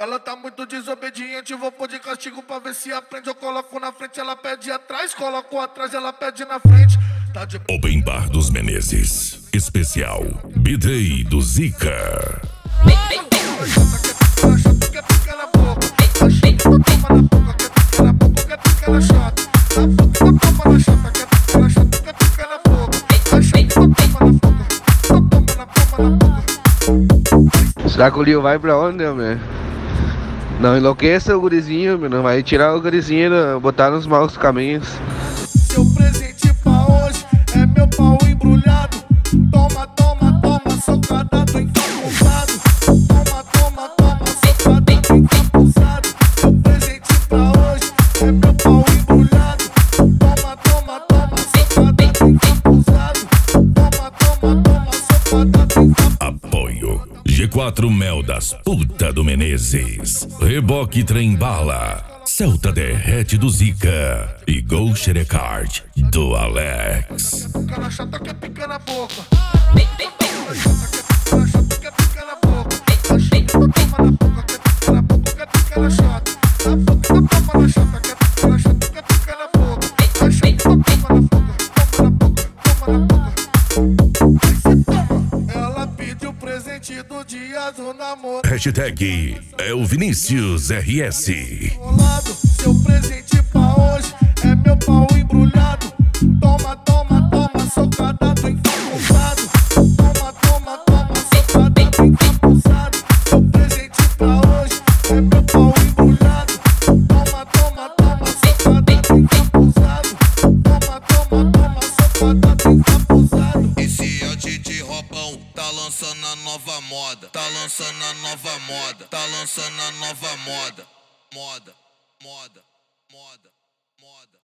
Ela tá muito desobediente, vou pôr de castigo pra ver se aprende. Eu coloco na frente, ela pede atrás. Coloco atrás, ela pede na frente. Tá de... Open Bar dos Menezes. Especial B-Day do Zica. Será que o Lio vai pra onde, meu? Não enlouqueça o gurizinho, meu. Não vai tirar o gurizinho, botar nos maus caminhos. Seu presente pra hoje é meu pau embrulhado. Toma, toma, toma, socada do encapuzado. Toma, toma, toma, socada do encapuzado. Seu presente pra hoje é meu pau embrulhado. Toma, toma, toma, socada do encapuzado. Toma, toma, toma, socada do encapuzado. Apoio G4 Mel das Puta do Menezes, Reboque Trem Bala, Celta Derrete do Zica e Gol Xerecard do Alex. Ela chata quer picar na boca. Ela chata quer picar na boca. Ela chata toma na boca, quer picar na boca, quer picar na chata. Na boca toma na chata, ela chata quer picar na boca. Ela chata toma na boca, toma na boca, toma na boca. Aí cê toma. Ela pediu presente do dia do namoro. Hashtag é o Vinícius RS. Seu presente pra hoje é meu pau embrulhado. Toma, toma, toma, socada do encapuzado. Toma, toma, toma, socada do encapuzado. Seu presente pra hoje é meu pau embrulhado. Toma, toma, toma, socada do encapuzado. Toma, toma, toma, socada do encapuzado. Esse é o Didi Robão, tá lançando a nova moda. Tá lançando a nova moda. Tá lançando a nova moda. Moda, moda, moda, moda.